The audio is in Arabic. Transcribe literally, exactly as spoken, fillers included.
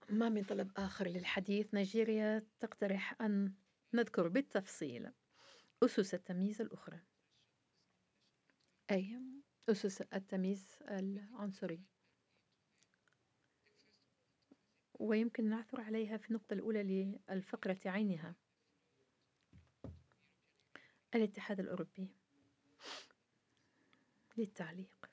ما من طلب آخر للحديث. نيجيريا تقترح أن نذكر بالتفصيل أسس التمييز الأخرى. أي أسس التمييز العنصري، ويمكن نعثر عليها في النقطة الأولى للفقرة عينها. الاتحاد الأوروبي للتعليق.